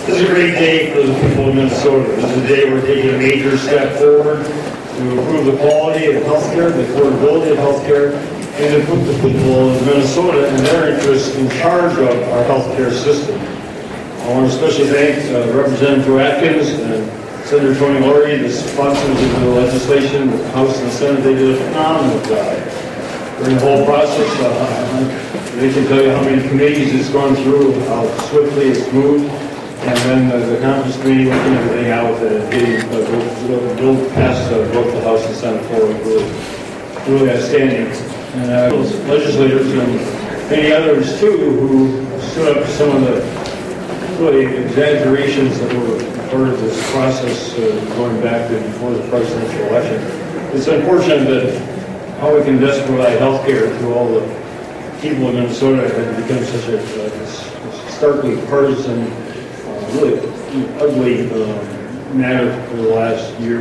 This is a great day for the people of Minnesota. This is a day we're taking a major step forward to improve the quality of healthcare, the affordability of healthcare, and to put the people of Minnesota and their interests in charge of our healthcare system. I want to especially thank Representative Joe Atkins and Senator Tony Laurie, the sponsors of the legislation, the House and the Senate. They did a phenomenal job during the whole process. They can tell you how many committees it's gone through, how swiftly it's moved, and then the conference committee working everything out and getting the bill passed both the House and Senate floor. Really outstanding. And those legislators and many others too who stood up to some of the really exaggerations that were part of this process going back to before the presidential election. It's unfortunate that how we can best provide health care to all the people in Minnesota has become such a starkly partisan, really ugly matter for the last year.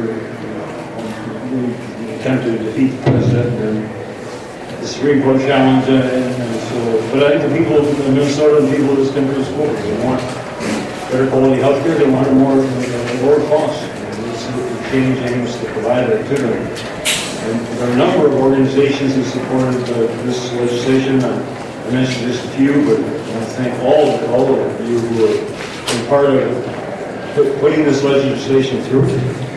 We attempted to defeat the president and the Supreme Court challenge, but I think the people of Minnesota and people of this country support it. They want better quality health care, they want more lower costs. This is the change aims to provide that to them. And there are a number of organizations that supported this legislation. I mentioned just a few, but I want to thank all of you who have been part of putting this legislation through.